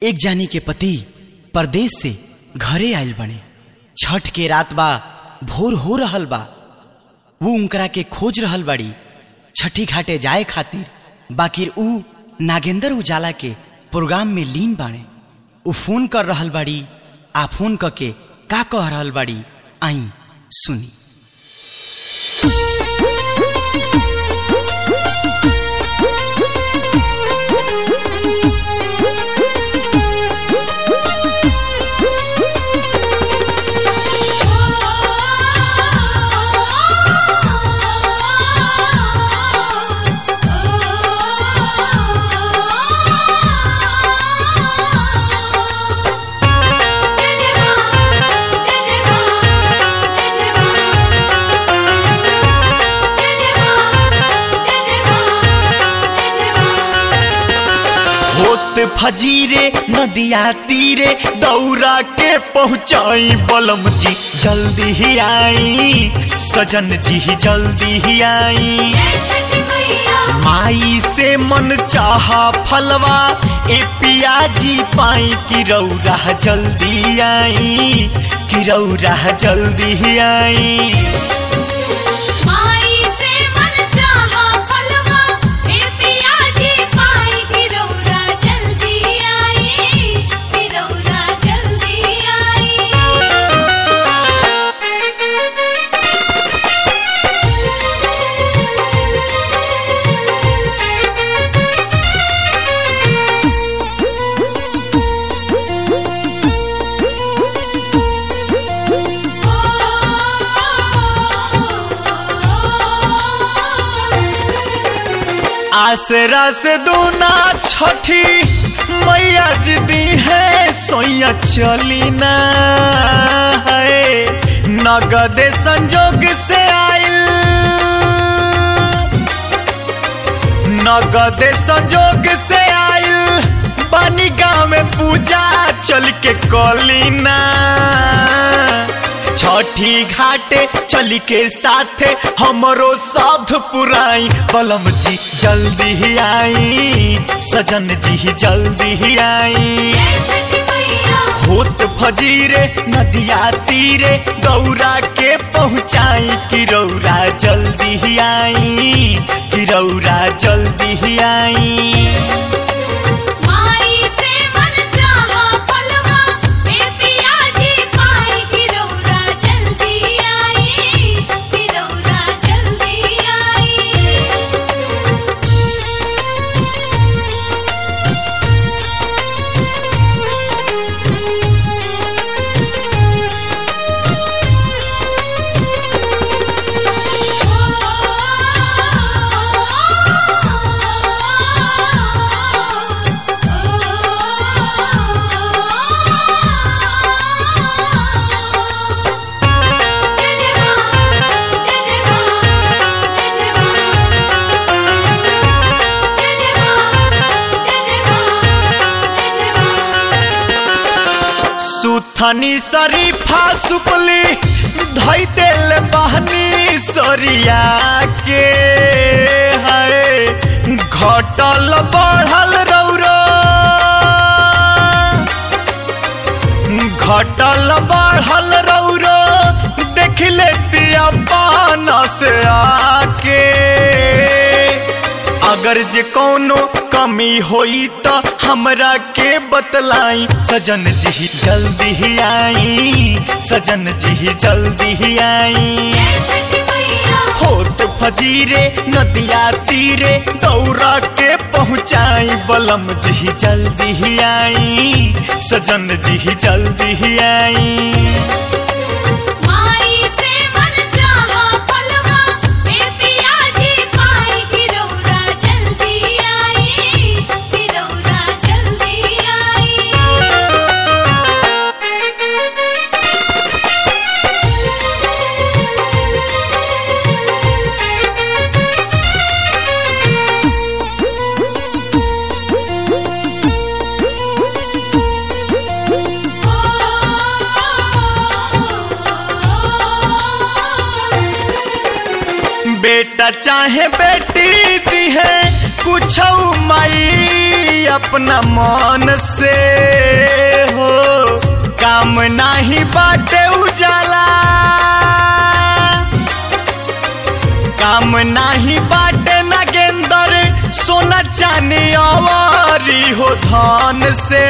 एक जानी के पति परदेश से घरे आयल बने। छठ के रात बा, भोर हो रहल बा। वो उनकरा के खोज रहल बाड़ी छठी घाटे जाए खातिर, बाकिर ऊ नागेंद्र उजाला के प्रोग्राम में लीन बाड़े। ऊ फोन कर रहल बाड़ी, आ फोन करके का कह रहल बाड़ी आई सुनी। फजीरे नदिया तीरे दौरा के पहुँचाई बलम जी जल्दी ही आई, सजन जी जल्दी ही आई। माई से मन चाहा फलवा ए पिया जी पाई कि रौरा जल्दी आई, कि रौरा जल्दी ही आई। आसरा से दूना छठी मैया जी दी है, सोया चली ना है। नगद संजोग से आइल, नगद संजोग से आइल बानी गाँव में पूजा चल के कलीना। छठी घाटे चली के साथे हमरो साध पुराई बलम जी जल्दी ही आई, सजन जी जल्दी ही आई। होत फजीरे नदिया तीरे दौरा के पहुँचाई कि रौरा जल्दी ही आई, कि रौरा जल्दी ही आई। सुथनी शरीफा सुपली धई दिल बहनी सरिया के है। घटल बढ़ल रौरो, घटल बढ़ल रौरो देख लेती अपन से आके। अगर जे कोनो कमी होई तो हमरा के बतलाई, सजन जी जल्दी ही आई, सजन जी जल्दी ही आई। होत फजीरे नदिया तीरे दौरा के पहुँचाई बलम जी जल्दी ही आई, सजन जी जल्दी ही आई। बेटा चाहे बेटी दी है कुछ माई अपना मन से हो काम नाही बाटे उजाला काम नाही बाटे नागेंदर सोना चांदी अवारी हो धन से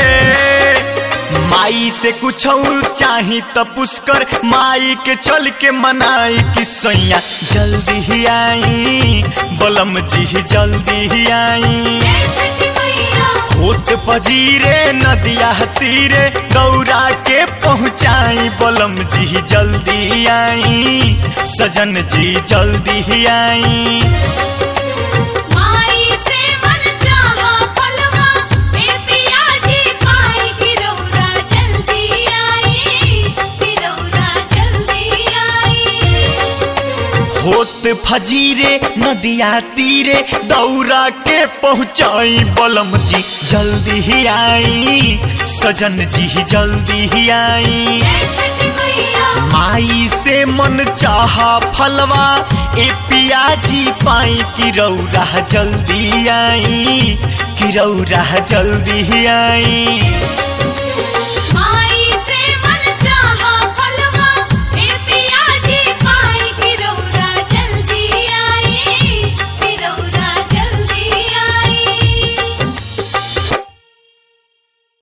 माई से कुछ चाही त पुष्कर माई के चल के मनाई कि सैया जल्दी ही आई बलम जी जल्दी ही आई होत पजीरे नदिया तीरे गौरा के पहुँचाई बलम जी जल्दी आई सजन जी जल्दी ही आई होत फजीरे नदिया तीरे दौरा के पहुँचाई बलम जी जल्दी ही आई सजन जी जल्दी ही आई माई से मन चाहा फलवा ए पिया जी पाई कि रौरा जल्दी आई कि रौरा जल्दी ही आई